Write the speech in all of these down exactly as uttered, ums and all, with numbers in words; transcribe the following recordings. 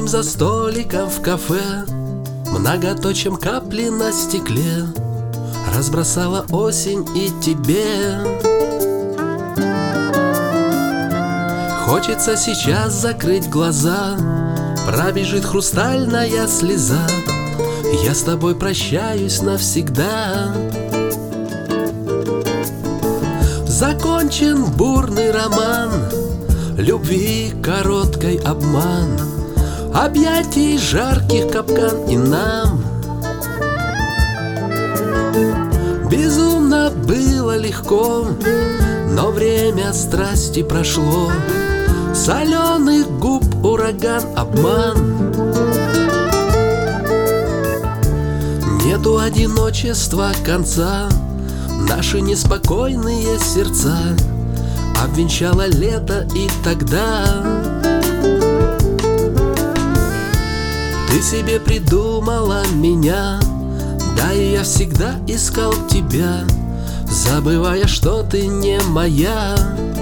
сидим за столиком в кафе, многоточием капли на стекле разбросала осень и тебе. Хочется сейчас закрыть глаза, пробежит хрустальная слеза, я с тобой прощаюсь навсегда. Закончен бурный роман, любви короткой обман, объятий жарких капкан и нам. Безумно было легко, но время страсти прошло, соленых губ ураган, обман. Нету одиночества конца, наши неспокойные сердца обвенчало лето и тогда. Ты себе придумала меня, да и я всегда искал тебя, забывая, что ты не моя.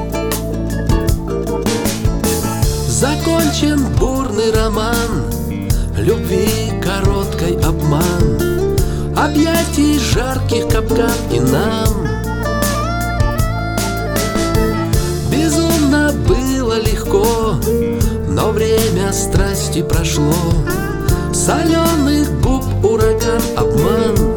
Закончен бурный роман, любви короткой обман, объятий жарких капкан и нам. Безумно было легко, но время страсти прошло, соленых губ ураган, обман.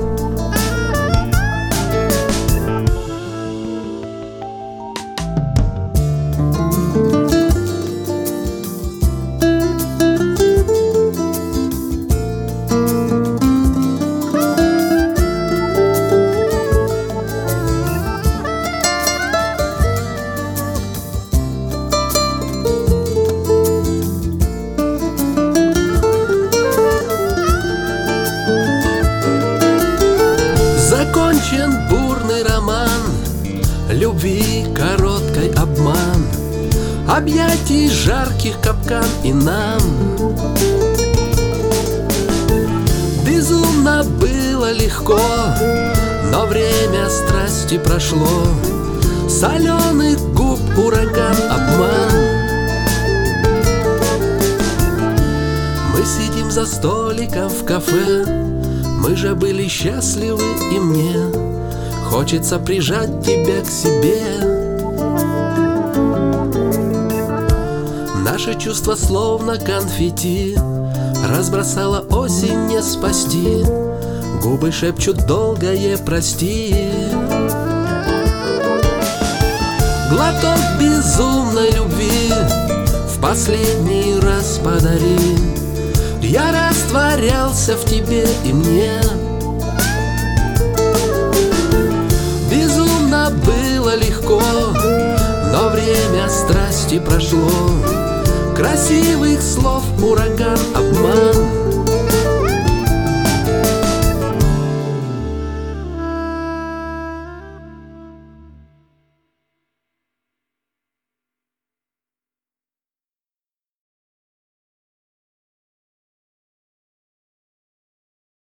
Закончен бурный роман, любви короткой обман, объятий жарких капкан и нам. Безумно было легко, но время страсти прошло, соленых губ ураган, обман. Мы сидим за столиком в кафе, мы же были счастливы, и мне хочется прижать тебя к себе. Наши чувства словно конфетти разбросала осень, не спасти, губы шепчут долгое прости. Глоток безумной любви в последний раз подари, я растворялся в тебе и мне. Безумно было легко, но время страсти прошло, красивых слов ураган, обман.